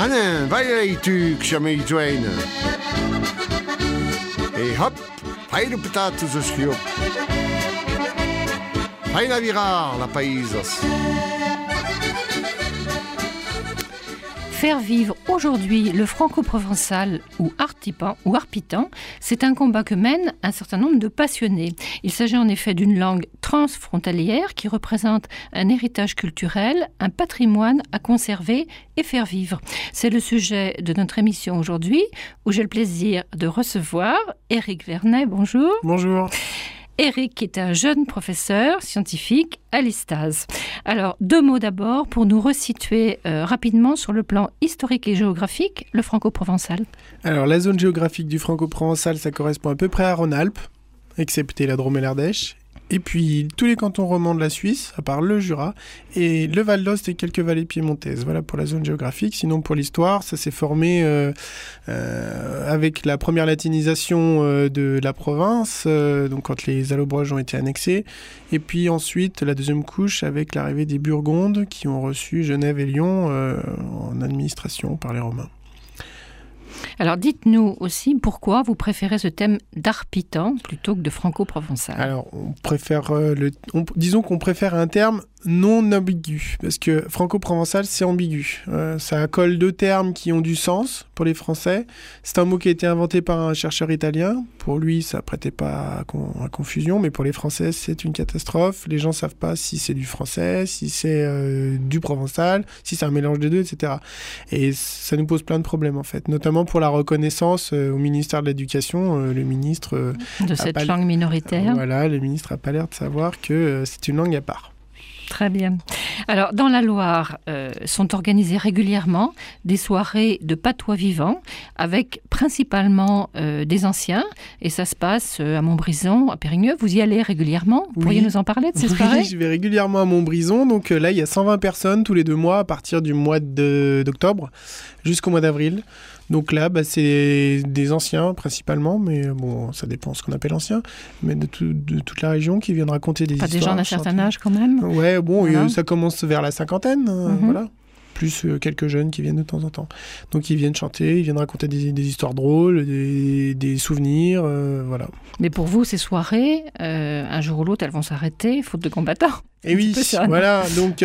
Anen, tu jamais join. Et hop, fai de patates au schiop. Fai la virar, la paisas. Faire vivre aujourd'hui le franco-provençal ou arpitan, c'est un combat que mènent un certain nombre de passionnés. Il s'agit en effet d'une langue transfrontalière qui représente un héritage culturel, un patrimoine à conserver et faire vivre. C'est le sujet de notre émission aujourd'hui, où j'ai le plaisir de recevoir Éric Vernet. Bonjour. Bonjour. Éric est un jeune professeur scientifique à l'ISTAS. Alors, 2 mots d'abord pour nous resituer rapidement sur le plan historique et géographique, le franco-provençal. Alors, la zone géographique du franco-provençal, ça correspond à peu près à Rhône-Alpes, excepté la Drôme et l'Ardèche. Et puis, tous les cantons romans de la Suisse, à part le Jura, et le Val d'Ost et quelques vallées piémontaises. Voilà pour la zone géographique. Sinon, pour l'histoire, ça s'est formé avec la première latinisation de la province, donc quand les Allobroges ont été annexés. Et puis ensuite, la deuxième couche avec l'arrivée des Burgondes qui ont reçu Genève et Lyon en administration par les Romains. Alors dites-nous aussi pourquoi vous préférez ce thème d'arpitan plutôt que de franco-provençal. Alors on préfère, disons qu'on préfère un terme non ambigu, parce que franco-provençal c'est ambigu. Ça colle 2 termes qui ont du sens pour les Français. C'est un mot qui a été inventé par un chercheur italien. Pour lui ça prêtait pas à confusion, mais pour les Français c'est une catastrophe. Les gens savent pas si c'est du français, si c'est du provençal, si c'est un mélange des deux, etc. Et ça nous pose plein de problèmes en fait, notamment pour la reconnaissance au ministère de l'Éducation. Le ministre de cette langue minoritaire. Voilà, le ministre n'a pas l'air de savoir que c'est une langue à part. Très bien. Alors, dans la Loire, sont organisées régulièrement des soirées de patois vivants avec principalement des anciens. Et ça se passe à Montbrison, à Périgneux. Vous y allez régulièrement ? Vous pourriez nous en parler de ces soirées ? Oui, je vais régulièrement à Montbrison. Donc là, il y a 120 personnes tous les 2 mois à partir du mois d'octobre jusqu'au mois d'avril. Donc là, c'est des anciens principalement, mais bon, ça dépend ce qu'on appelle anciens, mais de toute la région qui viennent raconter des histoires. Pas des gens d'un certain âge quand même ? Ouais, bon, voilà. Ça commence vers la cinquantaine, voilà. Plus quelques jeunes qui viennent de temps en temps. Donc ils viennent chanter, ils viennent raconter des histoires drôles, des souvenirs, voilà. Mais pour vous, ces soirées, un jour ou l'autre, elles vont s'arrêter, faute de combattants. Et oui, voilà. Donc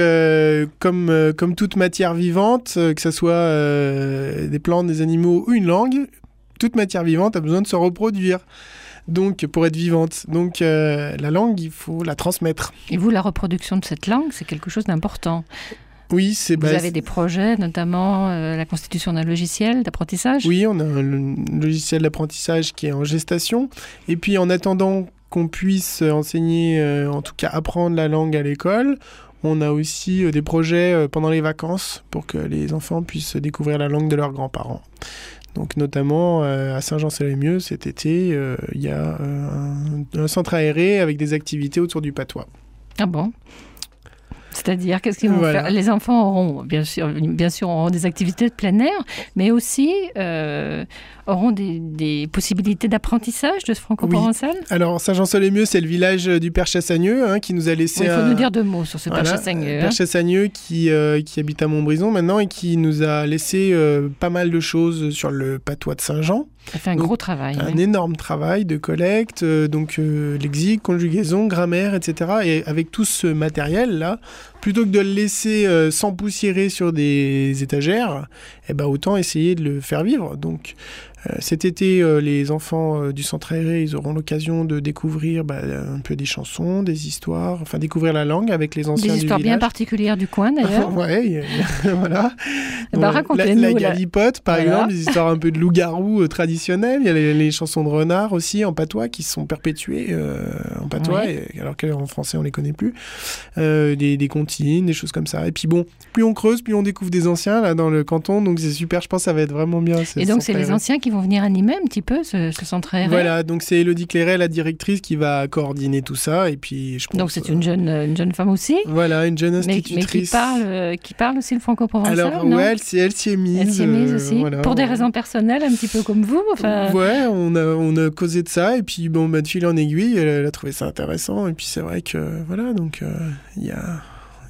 comme toute matière vivante, que ce soit des plantes, des animaux ou une langue, toute matière vivante a besoin de se reproduire. Donc, pour être vivante. Donc, la langue, il faut la transmettre. Et vous, la reproduction de cette langue, c'est quelque chose d'important. Oui, Vous avez des projets, notamment la constitution d'un logiciel d'apprentissage ? Oui, on a un logiciel d'apprentissage qui est en gestation. Et puis, en attendant qu'on puisse enseigner, en tout cas apprendre la langue à l'école, on a aussi des projets pendant les vacances pour que les enfants puissent découvrir la langue de leurs grands-parents. Donc notamment à Saint-Jean-sur-les-Mieux, cet été, il y a un centre aéré avec des activités autour du patois. Ah bon ? C'est-à-dire, qu'est-ce qu'ils vont faire ? Les enfants auront, bien sûr, auront des activités de plein air, mais aussi auront des possibilités d'apprentissage de ce franco-provençal ? Oui. Alors, Saint-Jean-sur-les-Mieux, c'est le village du Père Chassagneux qui nous a laissé... Il faut nous dire 2 mots sur ce Père Chassagneux. Père Chassagneux qui habite à Montbrison maintenant et qui nous a laissé pas mal de choses sur le patois de Saint-Jean. Ça fait un gros travail. Un énorme travail de collecte, lexique, conjugaison, grammaire, etc. Et avec tout ce matériel-là, plutôt que de le laisser s'empoussiérer sur des étagères, autant essayer de le faire vivre. Donc, cet été, les enfants du centre aéré, ils auront l'occasion de découvrir un peu des chansons, des histoires, enfin découvrir la langue avec les anciens du village. Des histoires bien particulières du coin, d'ailleurs. Ouais, voilà. Racontez-nous. La galipote, par exemple, des histoires un peu de loup-garou traditionnelles. Il y a les chansons de renard aussi en patois qui sont perpétuées en patois, alors qu'en français on les connaît plus. Des comptines, des choses comme ça. Et puis bon, plus on creuse, plus on découvre des anciens là dans le canton. Donc c'est super. Je pense que ça va être vraiment bien. Et donc c'est les anciens qui vont venir animer un petit peu ce centre aéré. Voilà, donc c'est Élodie Clairet, la directrice, qui va coordonner tout ça. Et puis, je pense, donc c'est une jeune femme aussi. Voilà, une jeune institutrice. Mais qui parle aussi le franco-provençal. Alors non elle s'y est mise. Elle s'y est mise aussi. Voilà, pour des raisons personnelles, un petit peu comme vous. Ouais, on a causé de ça. Et puis de fil en aiguille, elle a trouvé ça intéressant. Et puis c'est vrai que voilà, donc il y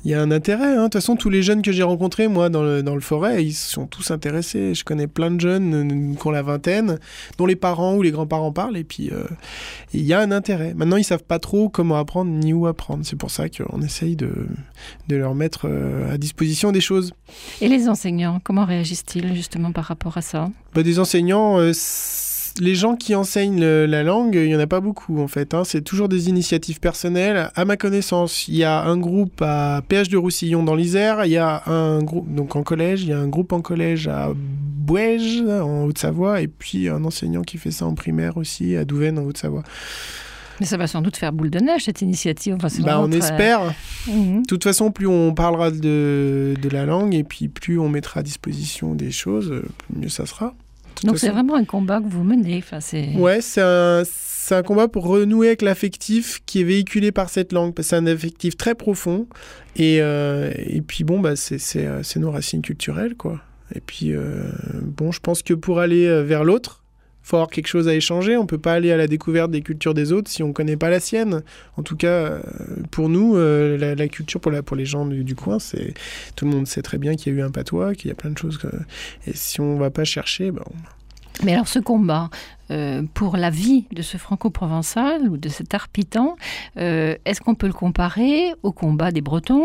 Il y a un intérêt. De toute façon, tous les jeunes que j'ai rencontrés, moi, dans le forêt, ils sont tous intéressés. Je connais plein de jeunes qui ont la vingtaine, dont les parents ou les grands-parents parlent. Et puis, il y a un intérêt. Maintenant, ils savent pas trop comment apprendre ni où apprendre. C'est pour ça qu'on essaye de leur mettre à disposition des choses. Et les enseignants, comment réagissent-ils justement par rapport à ça ? Des enseignants... les gens qui enseignent la langue, il n'y en a pas beaucoup en fait. C'est toujours des initiatives personnelles. À ma connaissance, il y a un groupe à Péage de Roussillon dans l'Isère, il y a un groupe donc en collège, il y a un groupe en collège à Bouèges en Haute-Savoie et puis un enseignant qui fait ça en primaire aussi à Douvaine en Haute-Savoie. Mais ça va sans doute faire boule de neige, cette initiative. Enfin, on espère. De toute façon, plus on parlera de la langue et puis plus on mettra à disposition des choses, mieux ça sera. Donc c'est vraiment un combat que vous menez. Ouais, c'est un combat pour renouer avec l'affectif qui est véhiculé par cette langue. Parce que c'est un affectif très profond. Et puis c'est nos racines culturelles, quoi. Et puis je pense que pour aller vers l'autre, il faut avoir quelque chose à échanger. On ne peut pas aller à la découverte des cultures des autres si on ne connaît pas la sienne. En tout cas, pour nous, la culture, pour les gens du coin, tout le monde sait très bien qu'il y a eu un patois, qu'il y a plein de choses. Et si on ne va pas chercher... Mais alors ce combat, pour la vie de ce franco-provençal ou de cet arpitan, est-ce qu'on peut le comparer au combat des Bretons,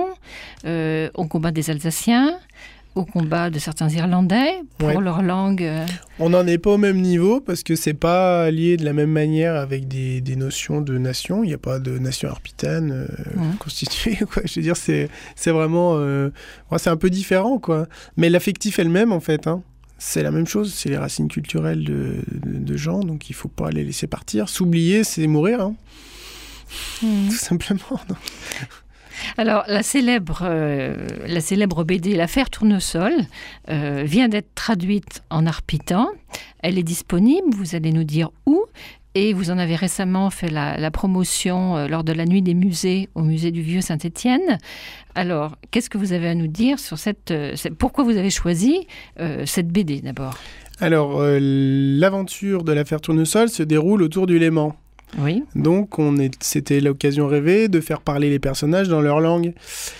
au combat des Alsaciens, au combat de certains Irlandais pour leur langue? On n'en est pas au même niveau parce que c'est pas lié de la même manière avec des notions de nation. Il n'y a pas de nation arpitane constituée, quoi. Je veux dire, c'est vraiment... c'est un peu différent, quoi. Mais l'affectif est le même, en fait, c'est la même chose, c'est les racines culturelles de gens, donc il ne faut pas les laisser partir. S'oublier, c'est mourir, tout simplement. Non. Alors, la célèbre BD L'affaire Tournesol vient d'être traduite en arpitan. Elle est disponible, vous allez nous dire où. Et vous en avez récemment fait la promotion lors de la nuit des musées au musée du Vieux Saint-Étienne. Alors, qu'est-ce que vous avez à nous dire sur pourquoi vous avez choisi cette BD d'abord ? Alors, l'aventure de l'affaire Tournesol se déroule autour du Léman. Oui. Donc, c'était l'occasion rêvée de faire parler les personnages dans leur langue.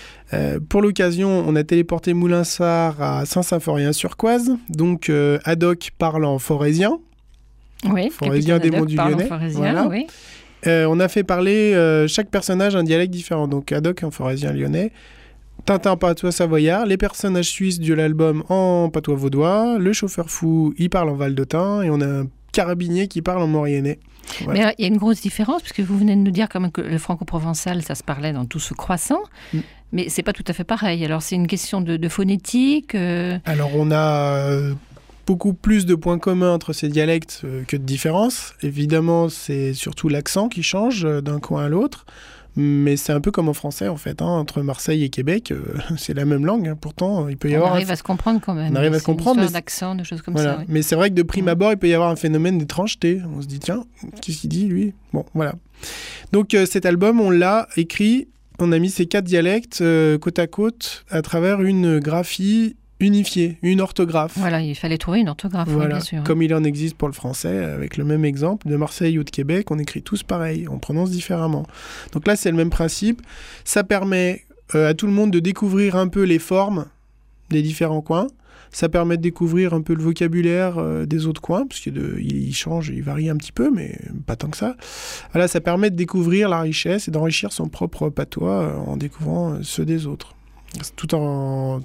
Pour l'occasion, on a téléporté Moulinsart à Saint-Symphorien-sur-Coise. Donc, Haddock parle en forésien. Oui, forésien des Monts du Lyonnais. Voilà. Oui. On a fait parler chaque personnage un dialecte différent. Donc, Haddock en forésien lyonnais. Tintin en patois savoyard, les personnages suisses de l'album en patois vaudois, le chauffeur fou, il parle en valdotin, et on a un carabinier qui parle en mauriennais. Voilà. Mais il y a une grosse différence, puisque vous venez de nous dire quand même que le franco-provençal, ça se parlait dans tout ce croissant, mais c'est pas tout à fait pareil. Alors c'est une question de phonétique Alors on a beaucoup plus de points communs entre ces dialectes que de différences. Évidemment, c'est surtout l'accent qui change d'un coin à l'autre. Mais c'est un peu comme en français, en fait. Entre Marseille et Québec, c'est la même langue. Pourtant, il peut y avoir... On arrive à se comprendre quand même. On arrive à se comprendre. Une d'accent, des choses comme ça. Oui. Mais c'est vrai que de prime abord, il peut y avoir un phénomène d'étrangeté. On se dit, tiens, qu'est-ce qu'il dit, lui ? Bon, voilà. Donc, cet album, on l'a écrit. On a mis ces 4 dialectes côte à côte à travers une graphie unifiée, une orthographe. Voilà, il fallait trouver une orthographe, voilà. Oui, bien sûr. Comme il en existe pour le français, avec le même exemple, de Marseille ou de Québec, on écrit tous pareil, on prononce différemment. Donc là, c'est le même principe. Ça permet à tout le monde de découvrir un peu les formes des différents coins. Ça permet de découvrir un peu le vocabulaire des autres coins, parce qu'il change, il varie un petit peu, mais pas tant que ça. Voilà, ça permet de découvrir la richesse et d'enrichir son propre patois en découvrant ceux des autres. Tout en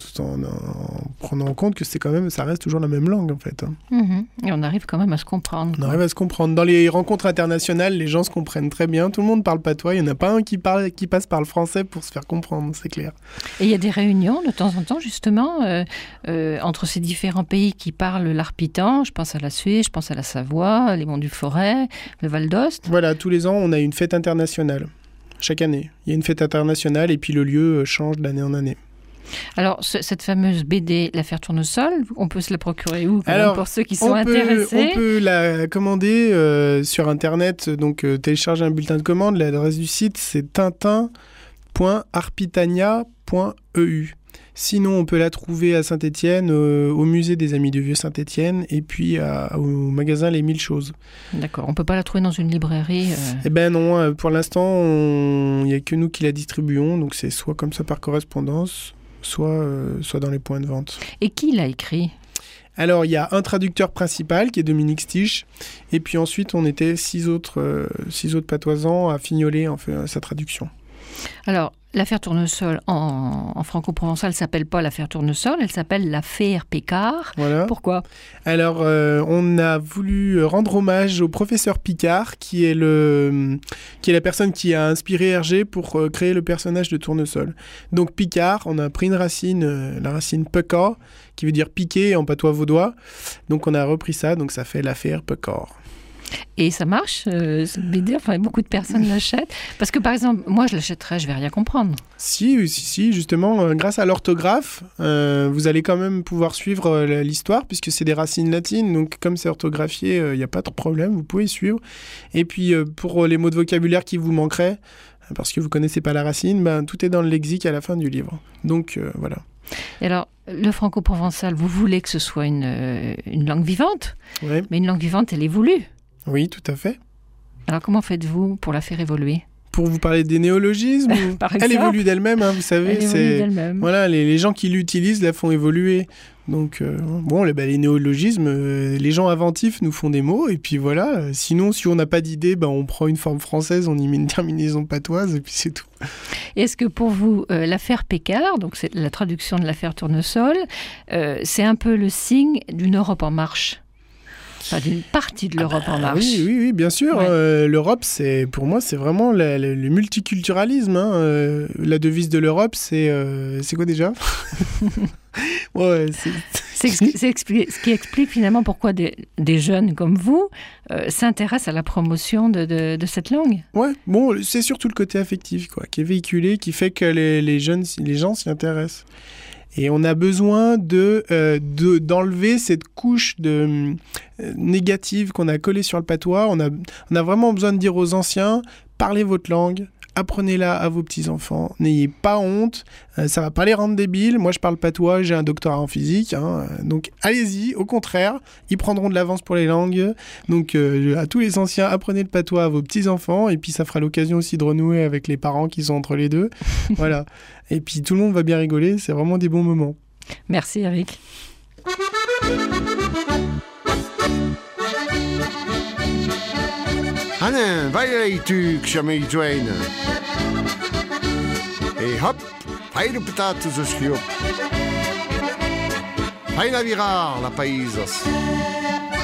prenant en compte que ça reste toujours la même langue, en fait. Et on arrive quand même à se comprendre. On arrive à se comprendre. Dans les rencontres internationales, les gens se comprennent très bien. Tout le monde parle patois. Il n'y en a pas un qui passe par le français pour se faire comprendre, c'est clair. Et il y a des réunions de temps en temps, justement, entre ces différents pays qui parlent l'arpitan. Je pense à la Suisse, je pense à la Savoie, les Monts du Forêt, le Val d'Ost. Voilà, tous les ans, on a une fête internationale. Chaque année. Il y a une fête internationale et puis le lieu change d'année en année. Alors, cette fameuse BD, L'affaire Tournesol, on peut se la procurer où pour ceux qui sont intéressés? On peut la commander sur Internet, donc télécharger un bulletin de commande. L'adresse du site, c'est tintin.arpitania.eu. Sinon, on peut la trouver à Saint-Étienne, au musée des Amis du Vieux Saint-Étienne, et puis au magasin Les 1000 Choses. D'accord, on peut pas la trouver dans une librairie Eh ben non, pour l'instant, il n'y a que nous qui la distribuons, donc c'est soit comme ça par correspondance, soit dans les points de vente. Et qui l'a écrit ? Alors, il y a un traducteur principal qui est Dominique Stich, et puis ensuite, on était 6 autres patoisans à fignoler en fait, sa traduction. Alors, l'affaire Tournesol en franco-provençal s'appelle pas l'affaire Tournesol, elle s'appelle l'affaire Picard. Voilà. Pourquoi ? Alors, on a voulu rendre hommage au professeur Picard, qui est la personne qui a inspiré Hergé pour créer le personnage de Tournesol. Donc, Picard, on a pris une racine, la racine Pecor, qui veut dire piquer en patois vaudois. Donc, on a repris ça, donc ça fait l'affaire Pecor. Et ça marche, enfin, beaucoup de personnes l'achètent. Parce que par exemple, moi je l'achèterais, je vais rien comprendre. Si, justement, grâce à l'orthographe, vous allez quand même pouvoir suivre l'histoire, puisque c'est des racines latines, donc comme c'est orthographié, il n'y a pas de problème, vous pouvez suivre. Et puis pour les mots de vocabulaire qui vous manqueraient, parce que vous ne connaissez pas la racine, tout est dans le lexique à la fin du livre. Donc voilà. Et alors, le franco-provençal, vous voulez que ce soit une langue vivante, ouais. Mais une langue vivante, elle évolue. Oui, tout à fait. Alors comment faites-vous pour la faire évoluer ? Pour vous parler des néologismes, elle évolue d'elle-même, vous savez. Elle évolue d'elle-même. Voilà, les gens qui l'utilisent la font évoluer. Donc, les néologismes, les gens inventifs nous font des mots, et puis voilà. Sinon, si on n'a pas d'idée, on prend une forme française, on y met une terminaison patoise, et puis c'est tout. Est-ce que pour vous, l'affaire Picard, donc c'est la traduction de l'affaire Tournesol, c'est un peu le signe d'une Europe en marche ? Enfin, d'une partie de l'Europe en marche. Oui, bien sûr. Ouais. L'Europe, pour moi, c'est vraiment le multiculturalisme. La devise de l'Europe, c'est quoi déjà ? Ouais, c'est ce qui explique finalement pourquoi des jeunes comme vous s'intéressent à la promotion de cette langue. Ouais, c'est surtout le côté affectif, qui est véhiculé, qui fait que les gens s'y intéressent. Et on a besoin d'enlever cette couche négative qu'on a collée sur le patois. On a vraiment besoin de dire aux anciens, parlez votre langue, apprenez-la à vos petits-enfants, n'ayez pas honte, ça va pas les rendre débiles. Moi, je parle patois, j'ai un doctorat en physique, donc allez-y, au contraire, ils prendront de l'avance pour les langues. Donc, à tous les anciens, apprenez le patois à vos petits-enfants, et puis ça fera l'occasion aussi de renouer avec les parents qui sont entre les deux. Voilà. Et puis, tout le monde va bien rigoler, c'est vraiment des bons moments. Merci, Eric. Anne, vai tu jamais join. Et hop, fai le patates au schiop. Fai la virar la paisas.